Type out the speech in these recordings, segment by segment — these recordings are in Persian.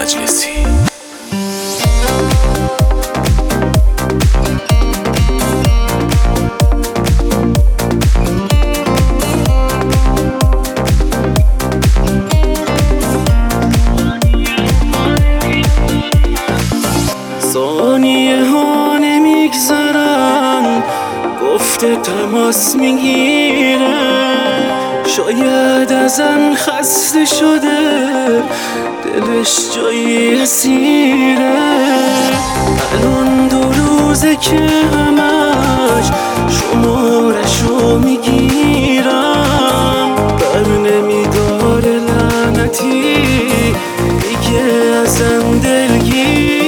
مجلسی. ثانیه ها نمیگذرن، گفته تماس میگیره، شاید ازن خسته شده، دلش جایی اسیره. الان 2 روزه که همش شمارشو میگیرم، بر نمیداره لعنتی دیگه ازم دلگیره.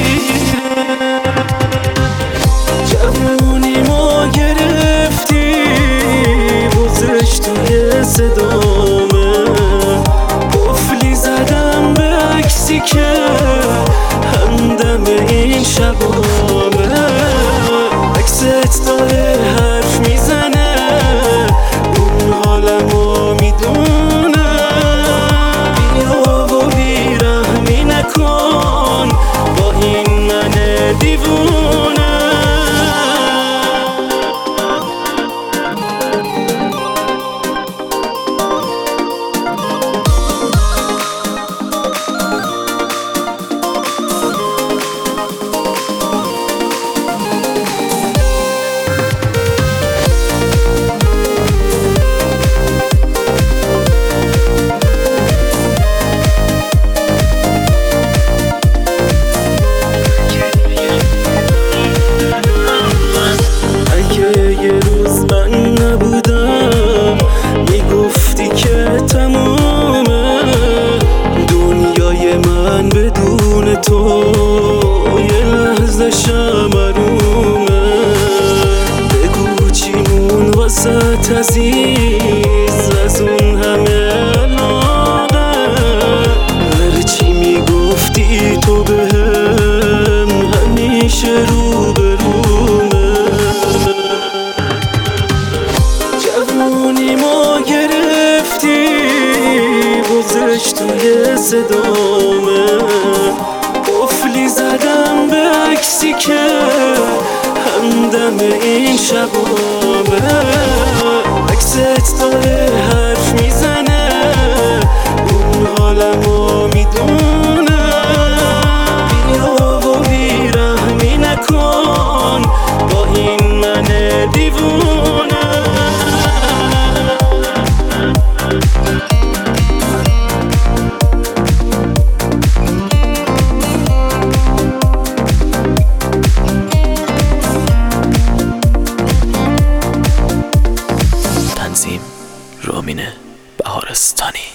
جوونی ما گرفتی بزش توی صدامه، قفلی زدم به عکسی که همدم این شبامه. عکست داره حرف میزنه، اون حالمو میدونه. بیا و بیرحمی نکن با این من دیوونه. تو یه لحظه شمرومه، بگو چیمون وسط عزیز از اون همه علاقه. هرچی میگفتی تو بهم همیشه رو به رومه. جوونی ما گرفتی بزش توی صدامه، قفلی زدم به عکسی که همدم این شبامه. عکست داره حرف میزنه، اون حالمو میدونه. بیا و بیرحمی نکن با این من دیوونه. تنظیم: رامین بهارستانی.